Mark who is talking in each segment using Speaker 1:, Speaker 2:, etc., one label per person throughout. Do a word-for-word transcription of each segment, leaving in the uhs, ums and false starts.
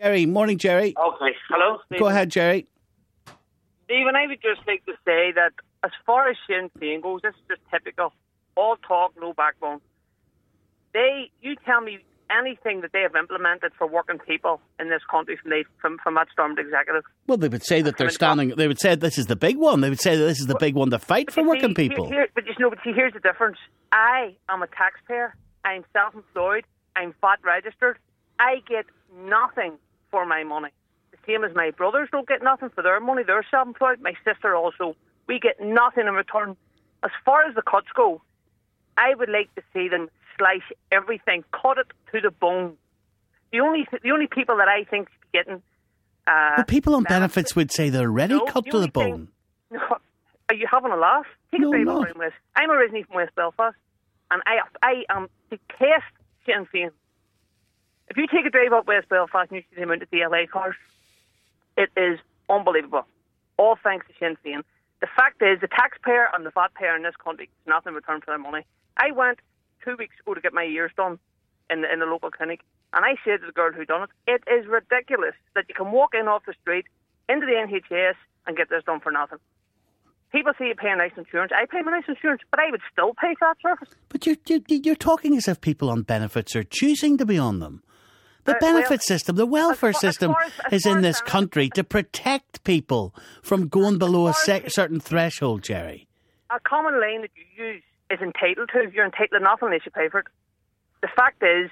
Speaker 1: Jerry. Morning, Jerry.
Speaker 2: Okay, hello, Stephen.
Speaker 1: Go ahead, Jerry.
Speaker 2: Stephen, I would just like to say that as far as Sinn Féin goes, this is just typical. All talk, no backbone. They, you tell me anything that they have implemented for working people in this country from they, from, from that stormed executive.
Speaker 1: Well, they would say that they're standing, they would say this is the big one. They would say that this is the big one to fight for working
Speaker 2: see,
Speaker 1: people.
Speaker 2: Here, here, but you know, but see, here's the difference. I am a taxpayer. I'm self-employed. I'm V A T registered. I get nothing for my money. The same as my brothers don't get nothing for their money. They're self-employed. My sister also. We get nothing in return. As far as the cuts go, I would like to see them slice everything, cut it to the bone. The only the only people that I think should be getting... Uh,
Speaker 1: well, people on benefits would say they're already
Speaker 2: no,
Speaker 1: cut
Speaker 2: the
Speaker 1: to the
Speaker 2: thing,
Speaker 1: bone.
Speaker 2: No, are you having a laugh? Take
Speaker 1: No,
Speaker 2: a drive
Speaker 1: no.
Speaker 2: up West. I'm originally from West Belfast, and I I am detest Sinn Féin. If you take a drive up West Belfast and you see the amount of D L A cars, it is unbelievable. All thanks to Sinn Féin. The fact is, the taxpayer and the V A T payer in this country gets nothing in return for their money. I went two weeks ago to get my ears done in the, in the local clinic, and I said to the girl who done it, it is ridiculous that you can walk in off the street into the N H S and get this done for nothing. People say you pay a nice insurance. I pay my nice insurance, but I would still pay for that service.
Speaker 1: But you're, you're, you're talking as if people on benefits are choosing to be on them. The
Speaker 2: Uh,
Speaker 1: benefit
Speaker 2: well,
Speaker 1: system, the welfare
Speaker 2: as far- as
Speaker 1: system
Speaker 2: far as- as
Speaker 1: is
Speaker 2: far
Speaker 1: in
Speaker 2: as
Speaker 1: this
Speaker 2: benefits-
Speaker 1: country to protect people from going below a
Speaker 2: far as
Speaker 1: se-
Speaker 2: pe-
Speaker 1: certain threshold, Jerry.
Speaker 2: A common line that you use is entitled to. You're entitled to nothing unless you pay for it. The fact is,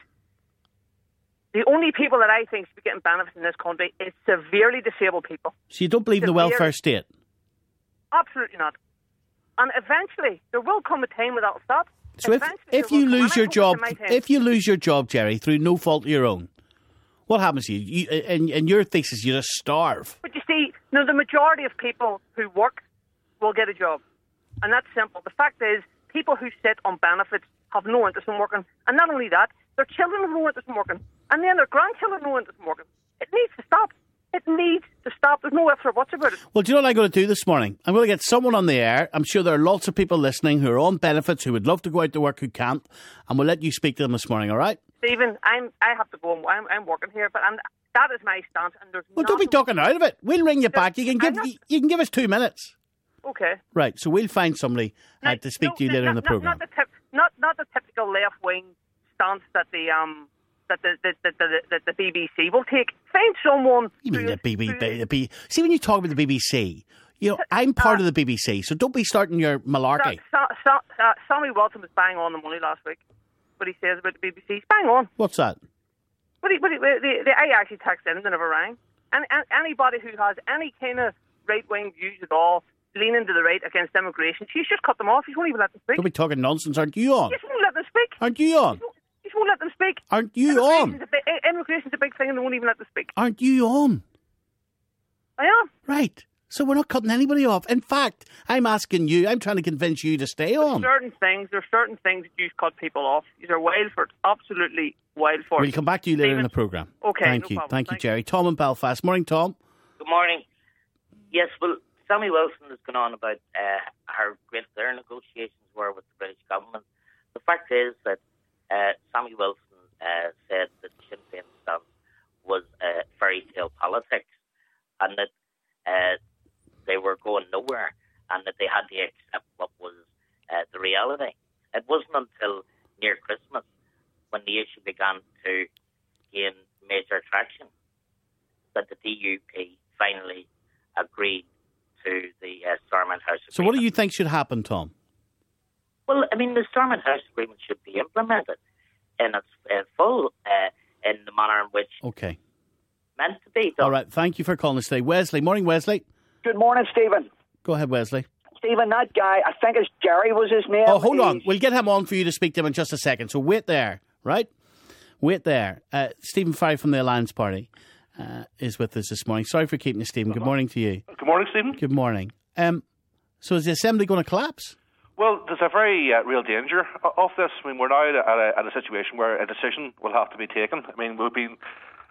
Speaker 2: the only people that I think should be getting benefits in this country is severely disabled people.
Speaker 1: So you don't believe in the
Speaker 2: Severe-
Speaker 1: welfare state?
Speaker 2: Absolutely not. And eventually, there will come a time where that'll stop.
Speaker 1: So if,
Speaker 2: Eventually
Speaker 1: if
Speaker 2: there will
Speaker 1: you
Speaker 2: come-
Speaker 1: lose
Speaker 2: and I
Speaker 1: your
Speaker 2: hope it's
Speaker 1: job,
Speaker 2: in my time.
Speaker 1: if you lose your job, Jerry, through no fault of your own, what happens to you? you in, in your thesis, you just starve.
Speaker 2: But you see, you know, the majority of people who work will get a job. And that's simple. The fact is, people who sit on benefits have no interest in working. And not only that, their children have no interest in working. And then their grandchildren have no interest in working. It needs to stop. It needs to stop. There's no ifs or buts about it.
Speaker 1: Well, do you know what I'm going to do this morning? I'm going to get someone on the air. I'm sure there are lots of people listening who are on benefits, who would love to go out to work, who can't. And we'll let you speak to them this morning, all right?
Speaker 2: Stephen, I'm, I have to go. I'm, I'm working here, but I'm, that is my stance. And there's
Speaker 1: Well, don't be
Speaker 2: nothing-
Speaker 1: talking out of it. We'll ring you back. You can
Speaker 2: I'm
Speaker 1: give
Speaker 2: not-
Speaker 1: you can give us two minutes.
Speaker 2: Okay.
Speaker 1: Right, so we'll find somebody uh,
Speaker 2: Now,
Speaker 1: to speak
Speaker 2: no,
Speaker 1: to you
Speaker 2: no,
Speaker 1: later in the
Speaker 2: not,
Speaker 1: programme.
Speaker 2: Not the, tip, not, not the typical left wing stance that the um that the the, the, the, the, the B B C will take. Find someone.
Speaker 1: You mean
Speaker 2: who-
Speaker 1: the B B C?
Speaker 2: who-
Speaker 1: The B- See, when you talk about the B B C, you know, I'm part of the B B C, so don't be starting your malarkey.
Speaker 2: So, so, uh, Sammy Wilson was bang on the money last week. What he says about the B B C, he's bang on.
Speaker 1: What's that?
Speaker 2: But he, but he, the, the, I actually texted him, they never rang. And, and anybody who has any kind of right wing views at all, leaning to the right against immigration, you just cut them off. You won't even let them speak.
Speaker 1: Don't be talking nonsense. Aren't you on?
Speaker 2: You just won't let them speak.
Speaker 1: Aren't you on?
Speaker 2: You just won't let them speak.
Speaker 1: Aren't you
Speaker 2: Immigration's
Speaker 1: on?
Speaker 2: a big, immigration's a big thing, and they won't even let them speak.
Speaker 1: Aren't you on?
Speaker 2: I am.
Speaker 1: Right. So we're not cutting anybody off. In fact, I'm asking you, I'm trying to convince you to stay on.
Speaker 2: Certain things, there are certain things that you cut people off. These are wild for it. Absolutely wild for it.
Speaker 1: We'll come back to you later
Speaker 2: Stephen?
Speaker 1: in the programme.
Speaker 2: Okay,
Speaker 1: Thank
Speaker 2: no
Speaker 1: you.
Speaker 2: problem.
Speaker 1: Thank you,
Speaker 2: Thank
Speaker 1: Jerry. Tom in Belfast. Morning, Tom.
Speaker 3: Good morning. Yes, well, Sammy Wilson has gone on about uh, how great their negotiations were with the British government. The fact is that uh, Sammy Wilson uh, said that Sinn Féin stance was uh, fairy tale politics and that uh, they were going nowhere and that they had to accept what was uh, the reality. It wasn't until near Christmas when the issue began to gain major traction that the D U P finally agreed to the uh, Stormont House agreement.
Speaker 1: So what do you think should happen, Tom?
Speaker 3: Well, I mean, the Stormont House agreement should be implemented in its uh, full, uh, in the manner in which
Speaker 1: Okay.
Speaker 3: meant to be done.
Speaker 1: All right. Thank you for calling us today. Wesley. Morning, Wesley.
Speaker 4: Good morning, Stephen.
Speaker 1: Go ahead, Wesley.
Speaker 4: Stephen, that guy, I think it's Jerry was his name.
Speaker 1: Oh, hold on.
Speaker 4: He's-
Speaker 1: We'll get him on for you to speak to him in just a second. So wait there, right? Wait there. Uh, Stephen Fry from the Alliance Party uh, is with us this morning. Sorry for keeping you, Stephen. Good morning to you.
Speaker 5: Good morning, Stephen.
Speaker 1: Good morning. Um, so is the Assembly going to collapse?
Speaker 5: Well, there's a very uh, real danger o- of this. I mean, we're now at a, at a situation where a decision will have to be taken. I mean, we've been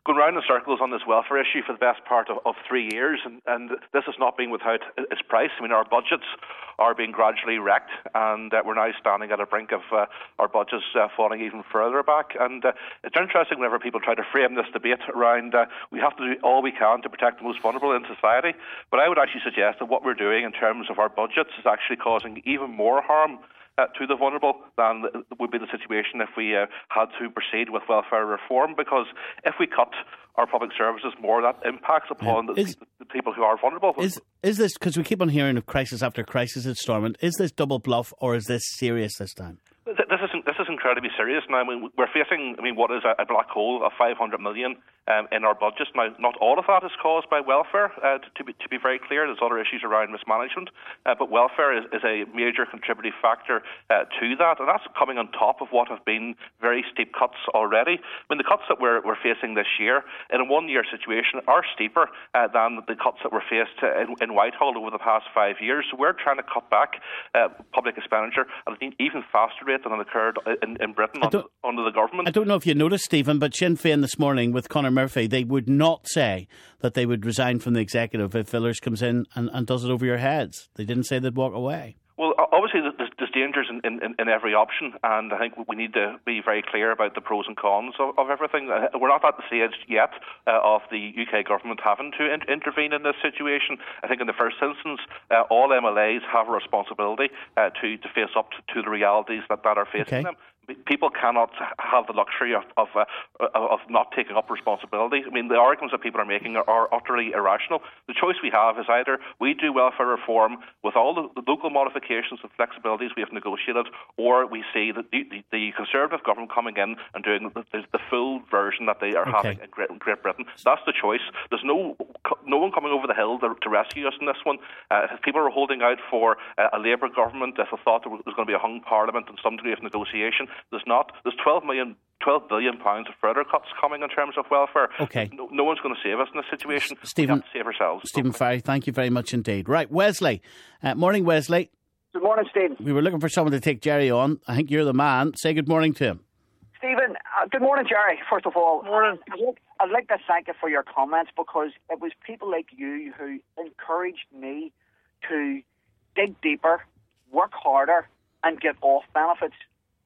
Speaker 5: going round in circles on this welfare issue for the best part of, of three years, and, and this has not been without its price. I mean, our budgets are being gradually wrecked, and uh, we're now standing at a brink of uh, our budgets uh, falling even further back. And uh, it's interesting whenever people try to frame this debate around uh, we have to do all we can to protect the most vulnerable in society. But I would actually suggest that what we're doing in terms of our budgets is actually causing even more harm Uh, to the vulnerable than would be the situation if we uh, had to proceed with welfare reform, because if we cut our public services more, that impacts upon yeah.
Speaker 1: is,
Speaker 5: the, the people who are vulnerable.
Speaker 1: Is is this, because we keep on hearing of crisis after crisis at Stormont, is this double bluff or is this serious this time?
Speaker 5: This is this is incredibly serious now. I mean, we're facing, I mean, what is a, a black hole of five hundred million um, in our budgets now. Not all of that is caused by welfare. Uh, to, to be to be very clear, there's other issues around mismanagement, uh, but welfare is, is a major contributing factor uh, to that, and that's coming on top of what have been very steep cuts already. I mean, the cuts that we're we're facing this year in a one-year situation are steeper uh, than the cuts that were faced uh, in, in Whitehall over the past five years. So we're trying to cut back uh, public expenditure at an even faster rate than it occurred in, in Britain under, under the government.
Speaker 1: I don't know if you noticed, Stephen, but Sinn Féin this morning with Conor Murphy, they would not say that they would resign from the executive if Villers comes in and, and does it over your heads. They didn't say they'd walk away.
Speaker 5: Well, obviously there's, there's dangers in, in, in every option, and I think we need to be very clear about the pros and cons of, of everything. We're not at the stage yet uh, of the U K government having to in, intervene in this situation. I think in the first instance, uh, all M L As have a responsibility uh, to, to face up to, to the realities that, that are facing
Speaker 1: okay.
Speaker 5: them. People cannot have the luxury of of, uh, of not taking up responsibility. I mean, the arguments that people are making are, are utterly irrational. The choice we have is either we do welfare reform with all the, the local modifications and flexibilities we have negotiated, or we see the, the, the Conservative government coming in and doing the, the, the full version that they are
Speaker 1: okay.
Speaker 5: having in Great, in Great Britain. That's the choice. There's no no one coming over the hill to, to rescue us in this one. Uh, if people are holding out for uh, a Labour government, if they thought there was going to be a hung parliament and some degree of negotiation, there's not. There's twelve million, twelve billion pounds of further cuts coming in terms of welfare.
Speaker 1: Okay.
Speaker 5: No, no one's going to save us in this situation.
Speaker 1: Stephen,
Speaker 5: we have to save ourselves.
Speaker 1: Stephen Farry, thank you very much indeed. Right, Wesley. Uh, morning, Wesley.
Speaker 4: Good morning, Stephen.
Speaker 1: We were looking for someone to take Jerry on. I think you're the man. Say good morning to him.
Speaker 4: Stephen, uh, good morning, Jerry. First of all,
Speaker 2: morning.
Speaker 4: I'd like, I'd like to thank you for your comments, because it was people like you who encouraged me to dig deeper, work harder, and get off benefits.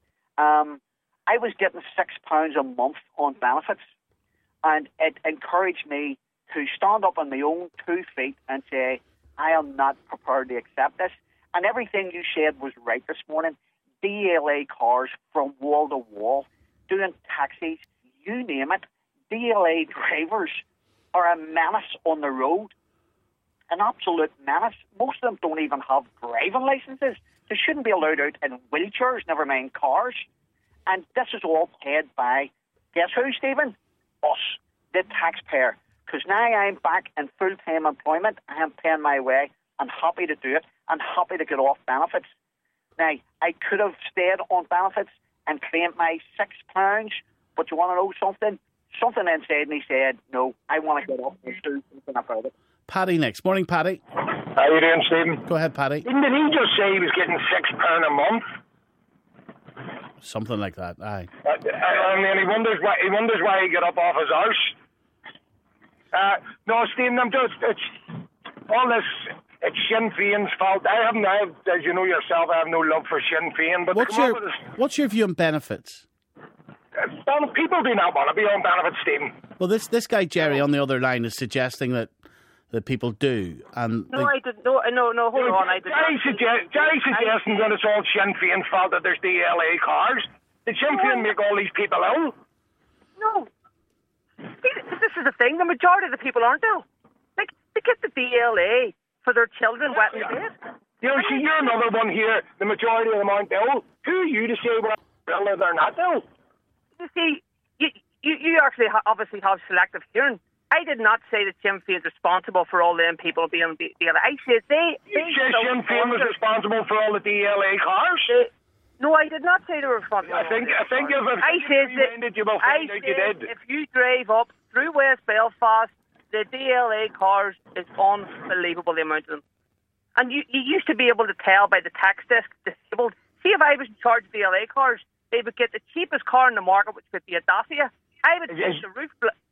Speaker 4: Um, I was getting six pounds a month on benefits, and it encouraged me to stand up on my own two feet and say, I am not prepared to accept this. And everything you said was right this morning. D L A cars from wall to wall, doing taxis, you name it. D L A drivers are a menace on the road, an absolute menace. Most of them don't even have driving licenses. They shouldn't be allowed out in wheelchairs, never mind cars. And this is all paid by, guess who, Stephen? Us, the taxpayer. Because now I'm back in full-time employment. I am paying my way. I'm happy to do it. I'm happy to get off benefits. Now, I could have stayed on benefits and claimed my six pounds, but you want to know something? Something inside me said, no, I want to get off and do something about it.
Speaker 1: Paddy next. Morning, Paddy.
Speaker 6: How you doing, Stephen?
Speaker 1: Go ahead, Paddy.
Speaker 6: Didn't he just say he was getting six pound a month?
Speaker 1: Something like that, aye.
Speaker 6: Uh, I mean, he wonders why he wonders why he got up off his arse. Uh, no, Stephen, I'm just it's all this. It's Sinn Féin's fault. I haven't, I have, as you know yourself, I have no love for Sinn Féin. But
Speaker 1: what's your what's your view on benefits?
Speaker 6: Uh, people do not want to be on benefits, Stephen.
Speaker 1: Well, this this guy Jerry on the other line is suggesting that. That people do, and
Speaker 2: no,
Speaker 1: they...
Speaker 2: I didn't. No, no, no. Hold on, I did
Speaker 6: Jerry,
Speaker 2: not.
Speaker 6: Suggest, Jerry suggesting that it's all Sinn Féin's fault that there's D L A cars. Did Sinn Féin make all these people ill?
Speaker 2: No. See, this is the thing. The majority of the people aren't ill. Like, they get the D L A for their children wet in bed.
Speaker 6: You know, see, you're another one here. The majority of them aren't ill. Who are you to say whether they're ill or they're not ill?
Speaker 2: You see, you you, you actually ha- obviously have selective hearing. I did not say that Sinn Féin is responsible for all them people being D L A. I said they...
Speaker 6: You
Speaker 2: they
Speaker 6: said Sinn Féin was responsible for all the D L A cars?
Speaker 2: They, no, I did not say they were responsible.
Speaker 6: I think I think if
Speaker 2: I said that,
Speaker 6: you will
Speaker 2: I
Speaker 6: find out
Speaker 2: said
Speaker 6: you did.
Speaker 2: if you drive up through West Belfast, the D L A cars is unbelievable, the amount of them. And you, you used to be able to tell by the tax desk disabled. See, if I was in charge of D L A cars, they would get the cheapest car in the market, which would be a Dacia. I would
Speaker 6: Is,
Speaker 2: take the roof... Bl-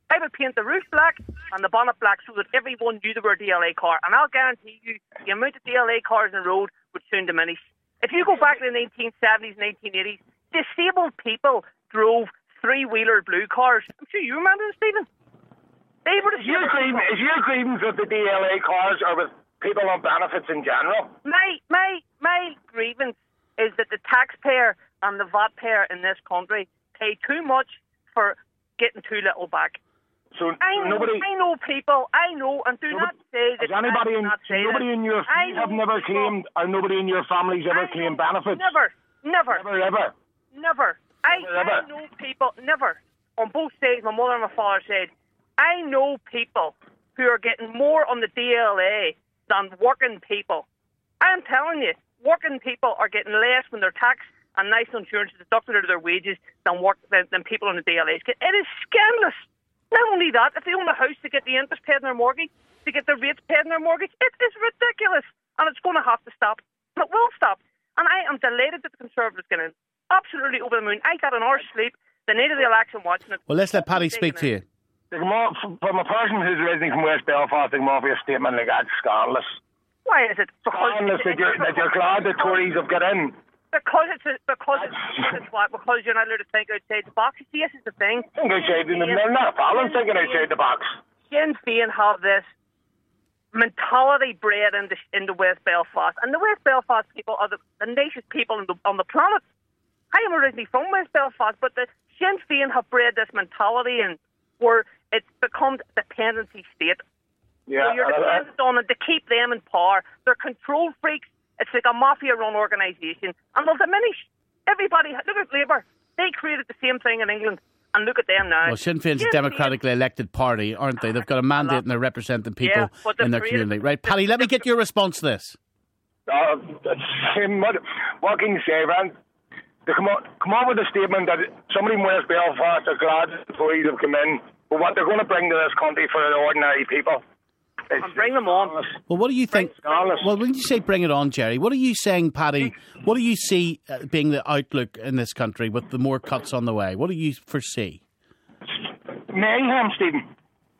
Speaker 2: I would paint the roof black and the bonnet black so that everyone knew they were a D L A car. And I'll guarantee you the amount of D L A cars on the road would soon diminish. If you go back to the nineteen seventies, nineteen eighties, disabled people drove three-wheeler blue cars. I'm sure you remember them, Stephen. They were
Speaker 6: Is your, grievance, is your grievance with the D L A cars or with people on benefits in general?
Speaker 2: My, my, my grievance is that the taxpayer and the V A T payer in this country pay too much for getting too little back.
Speaker 6: So
Speaker 2: I know,
Speaker 6: nobody,
Speaker 2: I know people, I know, and do
Speaker 6: nobody,
Speaker 2: not say that.
Speaker 6: Has anybody in,
Speaker 2: not say
Speaker 6: nobody
Speaker 2: that.
Speaker 6: in your
Speaker 2: I
Speaker 6: have
Speaker 2: know
Speaker 6: never
Speaker 2: people.
Speaker 6: claimed, or nobody in your family's ever
Speaker 2: I
Speaker 6: claimed
Speaker 2: know,
Speaker 6: benefits?
Speaker 2: Never, never,
Speaker 6: Never, ever.
Speaker 2: never. I,
Speaker 6: Never, ever.
Speaker 2: I know people, never. On both sides, my mother and my father said, I know people who are getting more on the D L A than working people. I'm telling you, working people are getting less when their tax and national insurance is deducted out of their wages than work than, than people on the D L As get. It is scandalous. Not only that, if they own a house to get the interest paid on their mortgage, to get the rates paid on their mortgage, it is ridiculous. And it's going to have to stop. And it will stop. And I am delighted that the Conservatives get in. Absolutely over the moon. I got an hour's sleep the night of the election watching it.
Speaker 1: Well, let's let Paddy speak to you.
Speaker 6: They come off, from a person who's originally from West Belfast, they come off with a statement like that's scandalous.
Speaker 2: Why is it? Because
Speaker 6: Scandalous that you're, that you're glad the Tories have got in.
Speaker 2: Because it's a, because it's, it's what? Because you're not allowed to think outside the box. You see, this is the thing.
Speaker 6: Think outside, they're not a problem thinking outside the box.
Speaker 2: Sinn Féin have this mentality bred into into West Belfast, and the West Belfast people are the, the nicest people on the on the planet. I am originally from West Belfast, but the Sinn Féin have bred this mentality in where it's become a dependency state.
Speaker 6: Yeah,
Speaker 2: So you're
Speaker 6: and I-
Speaker 2: dependent on them to keep them in power. They're control freaks. It's like a mafia-run organisation, and they'll diminish everybody. Look at Labour; they created the same thing in England, and look at them now.
Speaker 1: Well, Sinn Féin's a
Speaker 2: Sinn Féin-
Speaker 1: democratically elected party, aren't they? They've got a mandate and they're representing people
Speaker 2: Yeah, but they've
Speaker 1: in their
Speaker 2: created-
Speaker 1: community. Right, Paddy, let me get your response to this.
Speaker 6: Uh, what, what can you say, man? They come on, come on with a statement that somebody in West Belfast are glad the Tories have come in, but what they're going to bring to this country for the ordinary people. It's,
Speaker 2: And bring them on.
Speaker 1: Well, what do you think?
Speaker 6: Scandalous.
Speaker 1: Well, when you say bring it on, Jerry, what are you saying, Paddy? What do you see uh, being the outlook in this country with the more cuts on the way? What do you foresee?
Speaker 6: Mayhem, Stephen.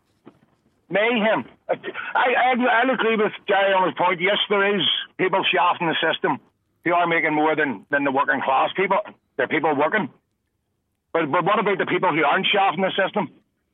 Speaker 6: Mayhem. I, I, I'll agree with Jerry on his point. Yes, there is people shafting the system who are making more than, than the working class people. They're people working. But but what about the people who aren't shafting the system?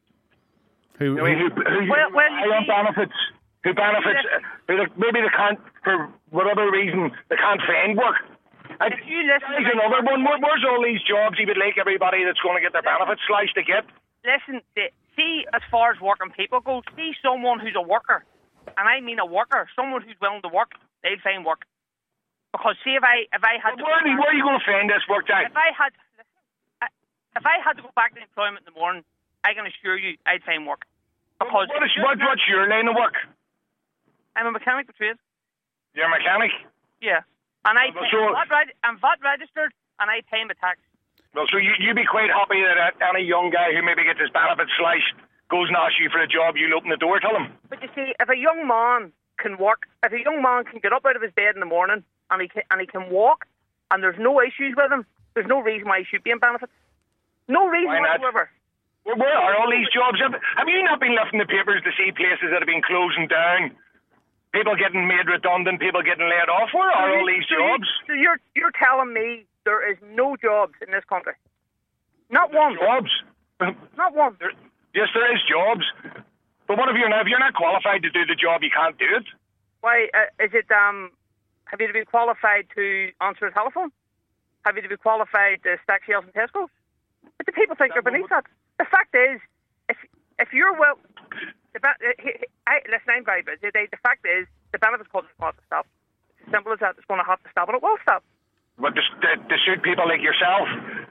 Speaker 1: Who,
Speaker 6: I mean, who, who,
Speaker 2: Well- well,
Speaker 6: who
Speaker 2: you
Speaker 6: on
Speaker 2: see-
Speaker 6: benefits, who benefits, who they, maybe they can't, for whatever reason, they can't find work. I,
Speaker 2: If you listen to
Speaker 6: There's
Speaker 2: my-
Speaker 6: another one. Where, where's all these jobs he would like everybody that's going to get their benefits sliced to get?
Speaker 2: Listen, th- see, as far as working people go, see someone who's a worker, and I mean a worker, someone who's willing to work, they'll find work. Because see, if I if I had to
Speaker 6: Where are, you, where are you going to find this work, Jack?
Speaker 2: if I had listen, I- if I had to go back to employment in the morning, I can assure you I'd find work. Because
Speaker 6: What is, what, what's your line of work?
Speaker 2: I'm a mechanic by trade.
Speaker 6: You're a mechanic?
Speaker 2: Yeah, and I
Speaker 6: Well,
Speaker 2: pay,
Speaker 6: so-
Speaker 2: I'm, V A T reg- I'm V A T registered, and I pay my tax.
Speaker 6: Well, so you, you'd be quite happy that uh, any young guy who maybe gets his benefits sliced goes and asks you for a job, you'll open the door to him.
Speaker 2: But you see, if a young man can work, if a young man can get up out of his bed in the morning and he can, and he can walk, and there's no issues with him, there's no reason why he should be in benefits. No reason
Speaker 6: Why not?
Speaker 2: whatsoever.
Speaker 6: Where, where are all these jobs? Have, have you not been lifting the papers to see places that have been closing down? People getting made redundant, people getting laid off. Where are all these
Speaker 2: So you-
Speaker 6: jobs?
Speaker 2: So you're you're telling me there is no jobs in this country? Not one.
Speaker 6: Jobs?
Speaker 2: Not one.
Speaker 6: There, yes, there is jobs. But what if you're not, if you're not qualified to do the job, you can't do it?
Speaker 2: Why uh, is it? Um, have you to be qualified to answer a telephone? Have you to be qualified to stack shelves in Tesco's? But the people think they're beneath that. The fact is, if if you're well, the, ba- uh, I, listen, I'm very busy. The, the fact is, the benefits cut is going to have to stop. It's as simple as that. It's going to have to stop, and it will stop.
Speaker 6: But to, to, to suit people like yourself.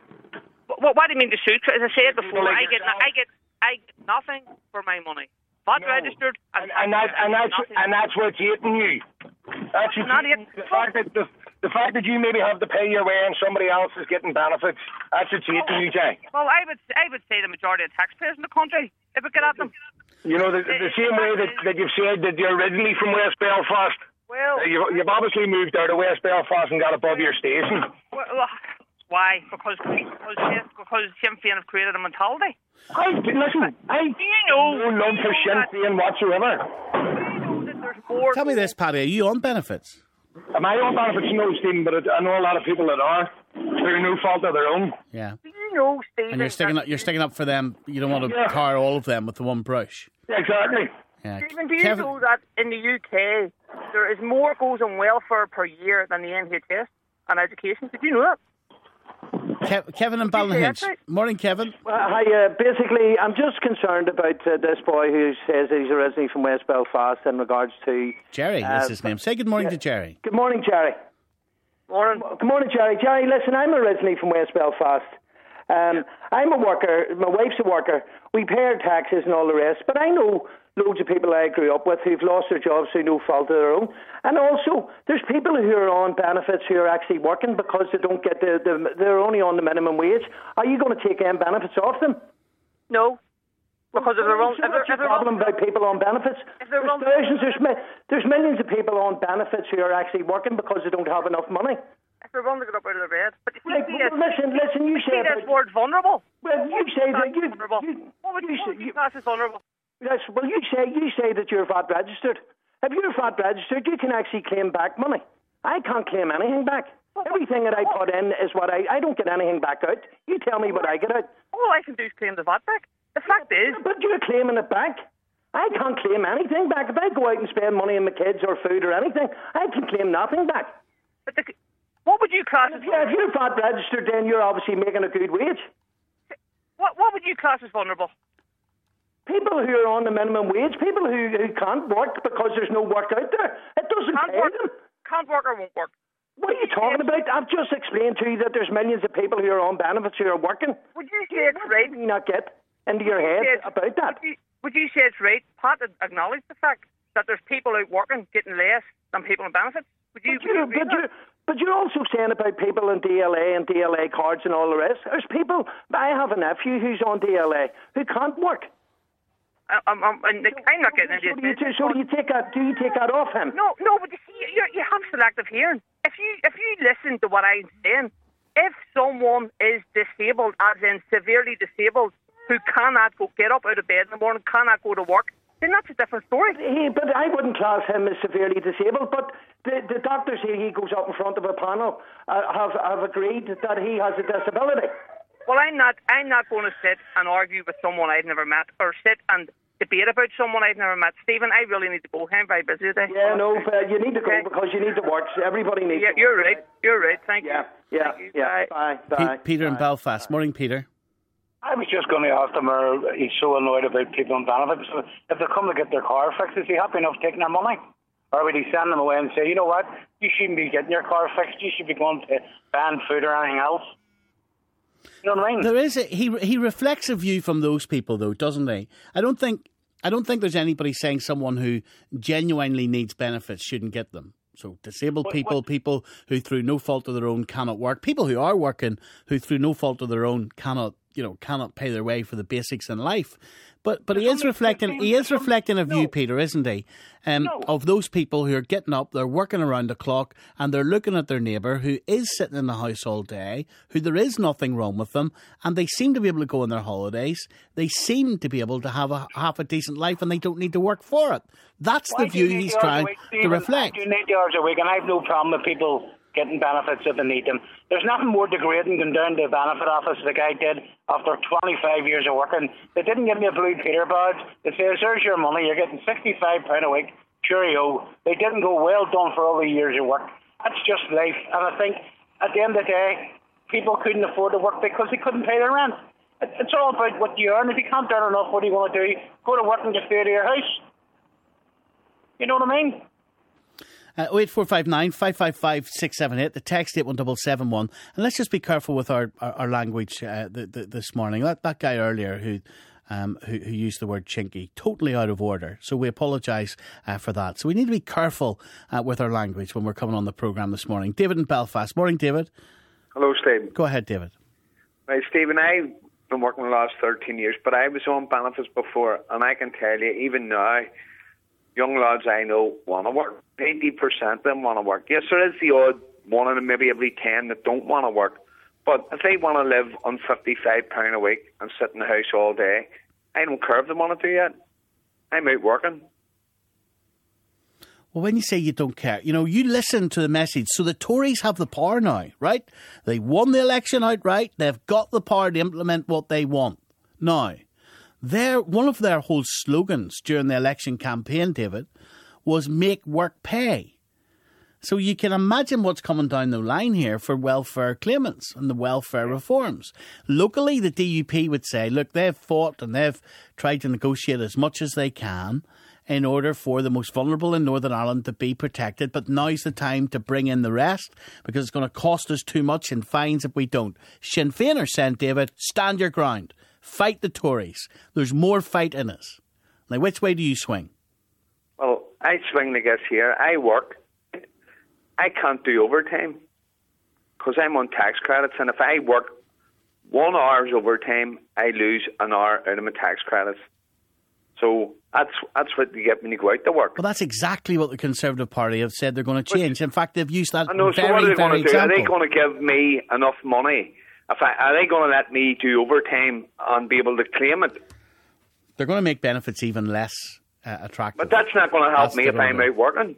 Speaker 2: What, what do you mean to suit? As I said before,
Speaker 6: Like
Speaker 2: I get
Speaker 6: yourself.
Speaker 2: I get I get nothing for my money. V A T
Speaker 6: No.
Speaker 2: registered,
Speaker 6: And, and, that, and, that's,
Speaker 2: nothing.
Speaker 6: and that's what's eating you. That's what's
Speaker 2: Not
Speaker 6: eating-
Speaker 2: it.
Speaker 6: the fact that the, the fact that you maybe have to pay your way and somebody else is getting benefits. That's what's eating you, Jay.
Speaker 2: Well, I would I would say the majority of taxpayers in the country, if we get at them.
Speaker 6: You know, the, the same way that, that you've said that you're originally from West Belfast.
Speaker 2: Well,
Speaker 6: Uh, You've, you've obviously moved out of West Belfast and got above your station.
Speaker 2: well, Why? Because because because Sinn Féin have created a mentality.
Speaker 6: I, listen, I
Speaker 2: Do you know?
Speaker 6: no love for Sinn Féin whatsoever.
Speaker 2: Do you know that there's more?
Speaker 1: Tell me this, Paddy, are you on benefits?
Speaker 6: Am I on benefits? No, Stephen, but I know a lot of people that are. Through no fault of their own.
Speaker 1: Yeah.
Speaker 2: Do you know, Stephen?
Speaker 1: And you're sticking up, you're sticking up for them. You don't want to
Speaker 6: Yeah.
Speaker 1: tar all of them with the one brush.
Speaker 6: Exactly.
Speaker 1: Yeah.
Speaker 2: Stephen, do you
Speaker 1: Kevin,
Speaker 2: know that in the U K there is more goes on welfare per year than the N H S and education? Did you know that?
Speaker 1: Kev, Kevin and
Speaker 2: Did you say
Speaker 1: Ballinhinch.
Speaker 2: that right?
Speaker 1: Morning, Kevin.
Speaker 7: Well, hi, uh, basically, I'm just concerned about uh, this boy who says he's originally from West Belfast in regards to...
Speaker 1: Jerry
Speaker 7: uh,
Speaker 1: is his name. Say good morning to Jerry.
Speaker 7: Good morning, Jerry.
Speaker 2: Morning.
Speaker 7: Good morning, Jerry. Jerry, listen, I'm originally from West Belfast. Um, I'm a worker. My wife's a worker. We pay our taxes and all the rest. But I know loads of people I grew up with who've lost their jobs through no fault of their own. And also, there's people who are on benefits who are actually working because they don't get the, the they're only on the minimum wage. Are you going to take them benefits off them?
Speaker 2: No. Because if they're on,
Speaker 7: So
Speaker 2: if
Speaker 7: what's
Speaker 2: they're,
Speaker 7: your
Speaker 2: if they're
Speaker 7: problem
Speaker 2: on,
Speaker 7: about people on benefits?
Speaker 2: If they're
Speaker 7: There's
Speaker 2: on-
Speaker 7: thousands, there's, mi- there's millions of people on benefits who are actually working because they don't have enough money.
Speaker 2: if they're on to get up out of their bed. But you
Speaker 7: Like,
Speaker 2: see
Speaker 7: well,
Speaker 2: this,
Speaker 7: listen, listen, you
Speaker 2: you
Speaker 7: say
Speaker 2: see this
Speaker 7: about-
Speaker 2: word vulnerable.
Speaker 7: Well, you say that you,
Speaker 2: vulnerable.
Speaker 7: you,
Speaker 2: What would
Speaker 7: you,
Speaker 2: you, what would
Speaker 7: say-
Speaker 2: you class as vulnerable?
Speaker 7: yes, well, you say you say that you're V A T registered. If you're V A T registered, you can actually claim back money. I can't claim anything back. Everything that I put in is what I. I don't get anything back out. You tell me what I get out.
Speaker 2: All I can do is claim the V A T back. The fact is,
Speaker 7: But you're claiming it back. I can't claim anything back. If I go out and spend money on my kids or food or anything, I can claim nothing back.
Speaker 2: but the, what would you class as
Speaker 7: Yeah, if you're V A T registered, then you're obviously making a good wage.
Speaker 2: what, what would you class as vulnerable?
Speaker 7: People who are on the minimum wage, people who, who can't work because there's no work out there. It doesn't
Speaker 2: Can't
Speaker 7: pay
Speaker 2: work,
Speaker 7: them.
Speaker 2: can't work or won't work.
Speaker 7: What are you talking about? I've just explained to you that there's millions of people who are on benefits who are working.
Speaker 2: Would you say it's right?
Speaker 7: What do you not get into your head
Speaker 2: Yes.
Speaker 7: about that?
Speaker 2: Would you, would you say it's right? Pat had acknowledged the fact that there's people out working getting less than people on benefits. Would you?
Speaker 7: But you're,
Speaker 2: would you
Speaker 7: but,
Speaker 2: agree
Speaker 7: you're,
Speaker 2: with that?
Speaker 7: but you're also saying about people in D L A and D L A cards and all the rest. There's people, I have a nephew who's on D L A who can't work.
Speaker 2: I, I'm, I'm, I'm I'm not getting
Speaker 7: So
Speaker 2: into
Speaker 7: do you,
Speaker 2: this.
Speaker 7: so do you take that? Do you take that off him?
Speaker 2: No, no, but you see, you you have selective hearing. If you if you listen to what I'm saying, if someone is disabled, as in severely disabled, who cannot go get up out of bed in the morning, cannot go to work, then that's a different story.
Speaker 7: He, but I wouldn't class him as severely disabled. But the, the doctors here, he goes up in front of a panel, uh, have have agreed that he has a disability.
Speaker 2: Well, I'm not. I'm not going to sit and argue with someone I've never met, or sit and debate about someone I've never met. Stephen, I really need to go. I'm very busy today.
Speaker 7: Yeah, no, but you need to go
Speaker 2: Okay.
Speaker 7: because you need to work. Everybody needs.
Speaker 2: Yeah,
Speaker 7: to
Speaker 2: you're
Speaker 7: work.
Speaker 2: right. You're right. Thank
Speaker 7: Yeah,
Speaker 2: you.
Speaker 7: yeah,
Speaker 2: Thank you.
Speaker 7: yeah.
Speaker 2: Bye.
Speaker 7: Bye,
Speaker 1: Pe-
Speaker 7: bye.
Speaker 1: Peter in
Speaker 7: bye.
Speaker 1: Belfast. Morning, Peter.
Speaker 6: I was just going to ask him, uh, he's so annoyed about people on benefits. If they come to get their car fixed, is he happy enough taking their money? Or would he send them away and say, you know what, you shouldn't be getting your car fixed, you should be going to ban food or anything else? You know what I mean?
Speaker 1: There is a, he he reflects a view from those people, though, doesn't he? I don't think I don't think there's anybody saying someone who genuinely needs benefits shouldn't get them. So disabled
Speaker 6: What-
Speaker 1: people,
Speaker 6: what-
Speaker 1: people who through no fault of their own cannot work, people who are working who through no fault of their own cannot, you know, cannot pay their way for the basics in life. But but he is
Speaker 6: only
Speaker 1: reflecting
Speaker 6: fifteen
Speaker 1: he is
Speaker 6: some-
Speaker 1: reflecting a view,
Speaker 6: no.
Speaker 1: Peter, isn't he? Um,
Speaker 6: No.
Speaker 1: Of those people who are getting up, they're working around the clock, and they're looking at their neighbour who is sitting in the house all day, who there is nothing wrong with them, and they seem to be able to go on their holidays. They seem to be able to have a half a decent life, and they don't need to work for it. That's
Speaker 6: Why
Speaker 1: the
Speaker 6: do you
Speaker 1: view
Speaker 6: need
Speaker 1: he's
Speaker 6: the hours a
Speaker 1: trying
Speaker 6: week,
Speaker 1: to
Speaker 6: Stephen?
Speaker 1: reflect.
Speaker 6: I do need the hours a week, and I have no problem with people getting benefits if they need them. There's nothing more degrading than down to the benefit office like I did after twenty-five years of working. They didn't give me a blue Peter badge. They says, there's your money, you're getting sixty-five pounds a week. Cheerio. They didn't go, well done for all the years of work. That's just life. And I think at the end of the day, people couldn't afford to work because they couldn't pay their rent. It- It's all about what you earn. If you can't earn enough, what do you want to do? Go to work and get food to your house. You know what I mean?
Speaker 1: Uh, oh eight four five nine, five five five, six seven eight, the text eight one seven seven one. And let's just be careful with our, our, our language uh, the, the, this morning. That that guy earlier who, um, who who used the word chinky, totally out of order. So we apologise uh, for that. So we need to be careful uh, with our language when we're coming on the programme this morning. David in Belfast. Morning, David.
Speaker 8: Hello, Stephen.
Speaker 1: Go ahead, David.
Speaker 8: Right, Stephen, I've been working the last thirteen years, but I was on benefits before, and I can tell you, even now, young lads I know want to work. ninety percent of them want to work. Yes, there is the odd one in maybe every ten that don't want to work, But if they want to live on fifty-five pounds a week and sit in the house all day, I don't care if they want to do that. I'm out working.
Speaker 1: Well, when you say you don't care, you know, you listen to the message. So the Tories have the power now, right? They won the election outright. They've got the power to implement what they want. Now, their, one of their whole slogans during the election campaign, David, was make work pay. So you can imagine what's coming down the line here for welfare claimants and the welfare reforms. Locally, the D U P would say, look, they've fought and they've tried to negotiate as much as they can in order for the most vulnerable in Northern Ireland to be protected. But now's the time to bring in the rest because it's going to cost us too much in fines if we don't. Sinn Féin are saying, David, stand your ground. Fight the Tories. There's more fight in us. Now, which way do you swing?
Speaker 8: Well, I swing the guess here. I work. I can't do overtime because I'm on tax credits, and if I work one hour's overtime, I lose an hour out of my tax credits. So that's that's what you get when you go out to work.
Speaker 1: Well, that's exactly what the Conservative Party have said they're going to change. In fact, they've used that
Speaker 8: I know,
Speaker 1: very,
Speaker 8: so what are they
Speaker 1: very
Speaker 8: going to do?
Speaker 1: example.
Speaker 8: Are they going to give me enough money? If I, are they going to let me do overtime and be able to claim it?
Speaker 1: They're going to make benefits even less uh, attractive.
Speaker 8: But that's not going to help
Speaker 1: That's
Speaker 8: me if I'm out working.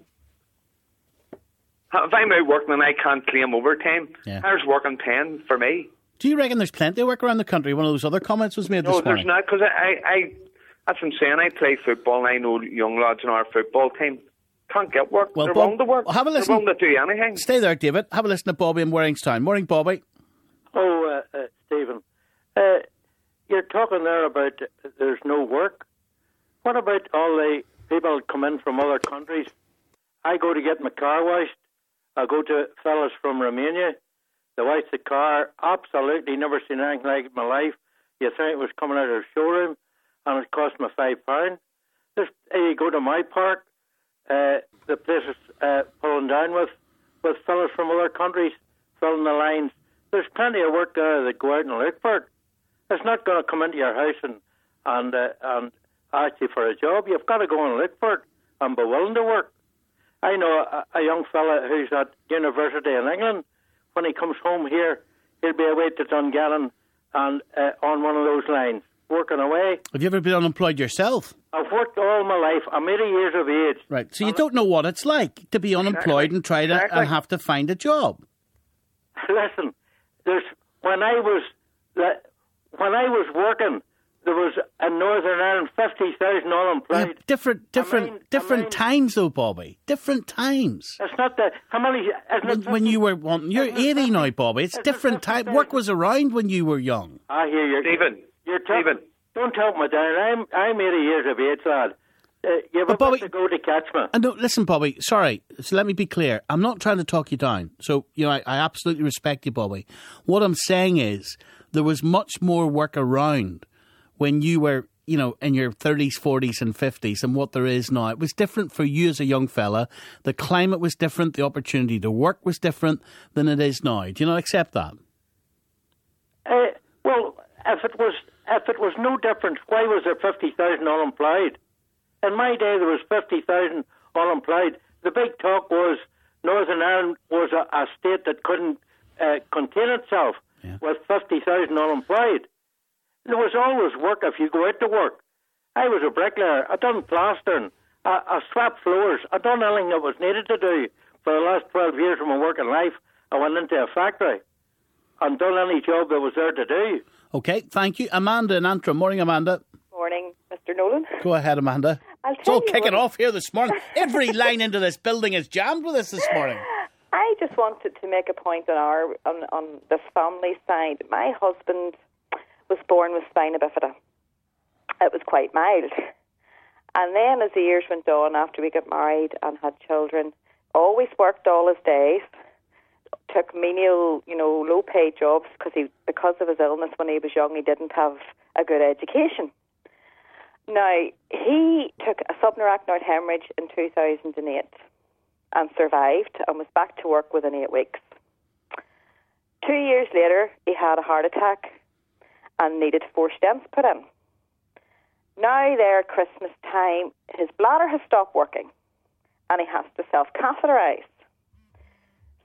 Speaker 8: If I'm out working and I can't claim overtime,
Speaker 1: Yeah.
Speaker 8: how's working paying for me?
Speaker 1: Do you reckon there's plenty of work around the country? One of those other comments was made
Speaker 8: No,
Speaker 1: this morning.
Speaker 8: there's not, because I, I, I, that's what I'm saying. I play football and I know young lads in our football team can't get work.
Speaker 1: Well,
Speaker 8: They're
Speaker 1: Bob,
Speaker 8: willing to work.
Speaker 1: well, have a listen.
Speaker 8: They're willing to do anything.
Speaker 1: Stay there, David. Have a listen to Bobby in Warringstown. Morning, Bobby.
Speaker 9: Oh, uh, uh, Stephen, uh, you're talking there about uh, there's no work. What about all the people that come in from other countries? I go to get my car washed. I go to fellas from Romania. They wash the car. Absolutely never seen anything like it in my life. You think it was coming out of a showroom, and it cost me five pounds. This, uh, you go to my park, uh, the place is uh, pulling down with, with fellas from other countries filling the lines. There's plenty of work there that go out and look for it. It's not going to come into your house and and uh, and ask you for a job. You've got to go and look for it and be willing to work. I know a, a young fella who's at university in England. When he comes home here, he'll be away to Dungannon and uh, on one of those lines, working away.
Speaker 1: Have you ever been unemployed yourself?
Speaker 9: I've worked all my life. I'm eighty years of age.
Speaker 1: Right, so you don't know what it's like to be unemployed
Speaker 9: Exactly.
Speaker 1: and try to
Speaker 9: Exactly.
Speaker 1: and have to find a job.
Speaker 9: Listen, there's when I was when I was working, there was in Northern Ireland fifty thousand unemployed.
Speaker 1: Yeah, different, different,
Speaker 9: I mean-
Speaker 1: different
Speaker 9: I mean-
Speaker 1: times, though, Bobby. Different times.
Speaker 9: It's not that. How many? Isn't
Speaker 1: When,
Speaker 9: it
Speaker 1: when you were wanting, you're
Speaker 9: Isn't it
Speaker 1: eighty
Speaker 9: fifty?
Speaker 1: now, Bobby. It's
Speaker 9: Isn't it
Speaker 1: different time.
Speaker 9: fifty?
Speaker 1: Work was around when you were young.
Speaker 9: I hear you,
Speaker 8: Stephen,
Speaker 9: You're talking.
Speaker 8: Stephen.
Speaker 9: Don't talk me down. I'm I'm eighty years of age, lad. Uh, you've
Speaker 1: But
Speaker 9: a
Speaker 1: Bobby-
Speaker 9: bit to go to catch me.
Speaker 1: And no, listen, Bobby. Sorry. So let me be clear. I'm not trying to talk you down. So you know, I, I absolutely respect you, Bobby. What I'm saying is there was much more work around when you were, you know, in your thirties, forties, and fifties than what there is now. It was different for you as a young fella. The climate was different. The opportunity to work was different than it is now. Do you not accept that?
Speaker 9: Uh, well, if it was if it was no different, why was there fifty thousand unemployed? In my day, there was fifty thousand unemployed. The big talk was Northern Ireland was a, a state that couldn't uh, contain itself
Speaker 1: Yeah.
Speaker 9: with fifty thousand unemployed. There was always work if you go out to work. I was a bricklayer. I done plastering. I, I swept floors. I done anything that was needed to do. For the last twelve years of my working life, I went into a factory and done any job that was there to do.
Speaker 1: Okay, thank you. Amanda in Antrim. Morning, Amanda.
Speaker 10: Morning, Mister Nolan.
Speaker 1: Go ahead, Amanda.
Speaker 10: I'll
Speaker 1: It's
Speaker 10: tell
Speaker 1: all
Speaker 10: you
Speaker 1: kicking
Speaker 10: what-
Speaker 1: off here this morning. Every line into this building is jammed with us this morning.
Speaker 10: I just wanted to make a point on our on, on the family side. My husband was born with spina bifida. It was quite mild. And then as the years went on, after we got married and had children, always worked all his days, took menial, you know, low-paid jobs because he, because of his illness when he was young, he didn't have a good education. Now, he took a subarachnoid hemorrhage in two thousand eight and survived and was back to work within eight weeks. Two years later, he had a heart attack and needed four stents put in. Now there at Christmas time, his bladder has stopped working and he has to self-catheterize.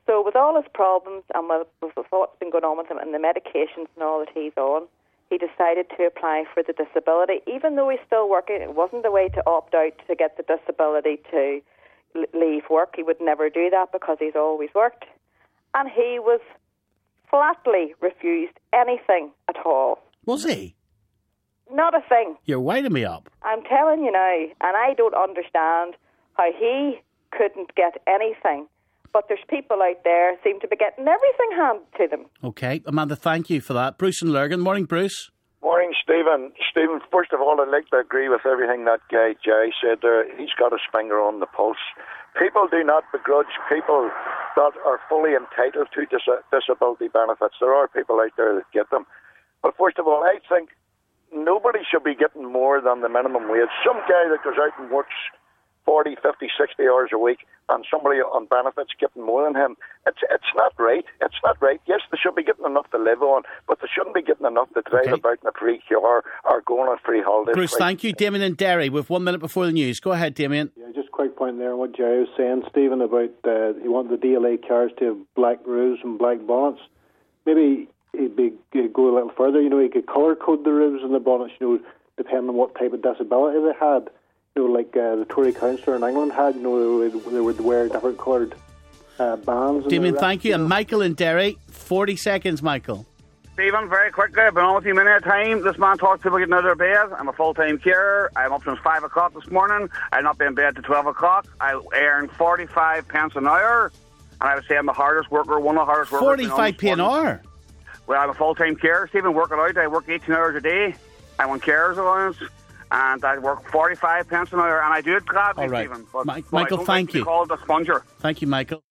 Speaker 10: So with all his problems and with, with what's been going on with him and the medications and all that he's on, he decided to apply for the disability. Even though he's still working, it wasn't the way to opt out to get the disability to l- leave work. He would never do that because he's always worked. And he was flatly refused anything at all.
Speaker 1: Was he?
Speaker 10: Not a thing.
Speaker 1: You're winding me up.
Speaker 10: I'm telling you now, and I don't understand how he couldn't get anything. But there's people out there seem to be getting everything handed to them.
Speaker 1: Okay, Amanda, thank you for that. Bruce and Lurgan. Morning, Bruce.
Speaker 11: Morning, Stephen. Stephen, first of all, I'd like to agree with everything that guy Jay said there. He's got his finger on the pulse. People do not begrudge people that are fully entitled to dis- disability benefits. There are people out there that get them. But first of all, I think nobody should be getting more than the minimum wage. Some guy that goes out and works forty, fifty, sixty hours a week and somebody on benefits getting more than him. It's it's not right. It's not right. Yes, they should be getting enough to live on, but they shouldn't be getting enough to drive okay. about in a free car or going on free holidays.
Speaker 1: Bruce,
Speaker 11: right?
Speaker 1: Thank you. Damien and Derry, with one minute before the news. Go ahead, Damien.
Speaker 12: Yeah, just a quick point there on what Jerry was saying, Stephen, about uh, he wanted the D L A cars to have black roofs and black bonnets. Maybe he'd be, he'd go a little further. You know, he could colour code the roofs and the bonnets, you know, depending on what type of disability they had. You know, like uh, the Tory councillor in England had, you know, they, they would wear different coloured uh, bands.
Speaker 1: Damien, thank you. And Michael in Derry, forty seconds, Michael.
Speaker 13: Stephen, very quickly, I've been on with you many a time. This man talks to people getting out of their bed. I'm a full-time carer. I'm up since five o'clock this morning. I'll not be in bed till twelve o'clock. I earn forty-five pence an hour. And I would say I'm the hardest worker, one of the hardest workers.
Speaker 1: forty-five p an hour?
Speaker 13: Well, I'm a full-time carer, Stephen, working out. I work eighteen hours a day. I'm on carers allowance. And I work forty-five pence an hour, and I do it gladly,
Speaker 1: All right.
Speaker 13: Stephen. But,
Speaker 1: Ma-
Speaker 13: but
Speaker 1: Michael,
Speaker 13: I don't
Speaker 1: thank
Speaker 13: like to be
Speaker 1: you.
Speaker 13: called a sponger.
Speaker 1: Thank you, Michael.